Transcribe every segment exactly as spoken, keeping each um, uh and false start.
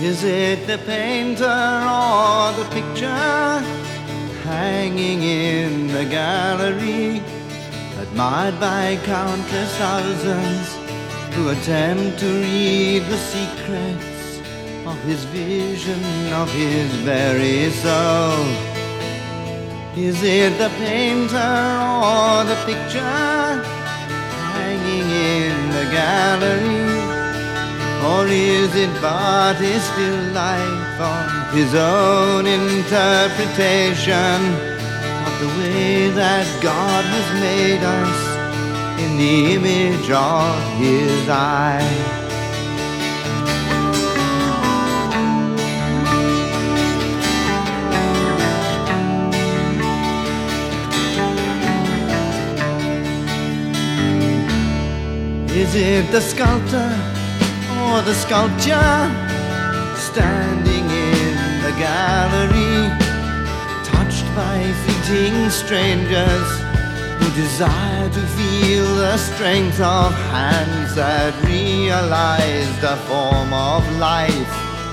Is it the painter or the picture hanging in the gallery, admired by countless thousands who attempt to read the secrets of his vision, of his very soul? Is it the painter or the picture hanging in the gallery? Or is it but his still life of his own interpretation of the way that God has made us in the image of his eye? Is it the sculptor or the sculpture standing in the gallery, touched by fleeting strangers who desire to feel the strength of hands that realize the form of life?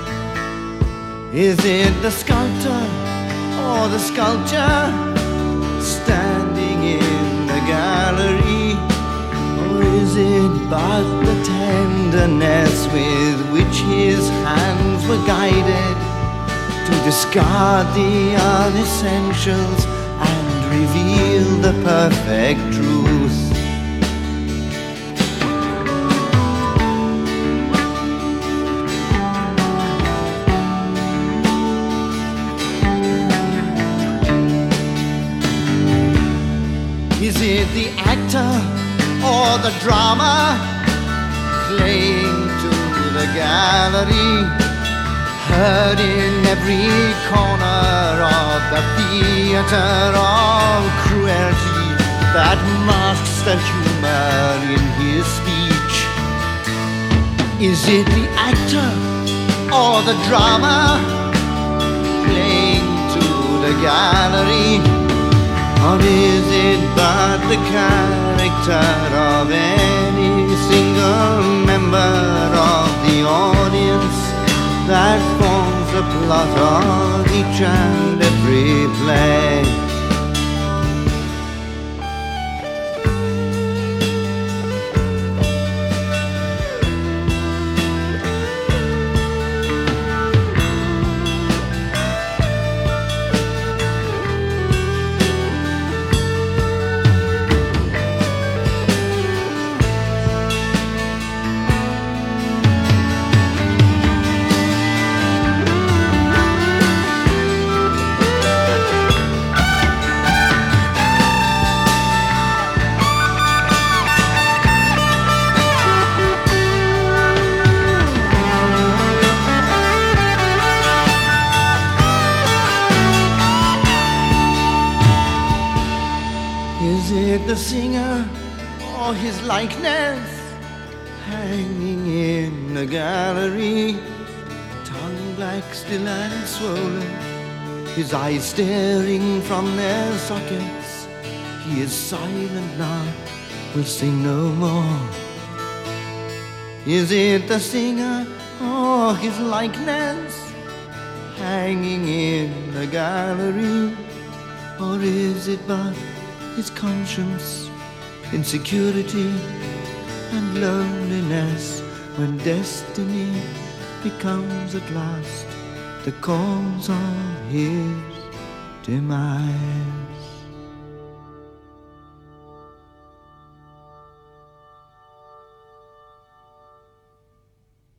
Is it the sculptor or the sculpture standing in the gallery? Or is it but the tenderness with which his hands were guided to discard the unessentials and reveal the perfect truth? Is it the actor or the drama playing to the gallery, heard in every corner of the theater of cruelty that masks the humor in his speech? Is it the actor or the drama playing to the gallery? Or is it but the character of any single member of the audience that forms the plot of each and every play? Is it the singer or his likeness hanging in the gallery, tongue black, still and swollen, his eyes staring from their sockets? He is silent now, will sing no more. Is it the singer or his likeness hanging in the gallery? Or is it but his conscience, insecurity and loneliness, when destiny becomes at last the cause of his demise?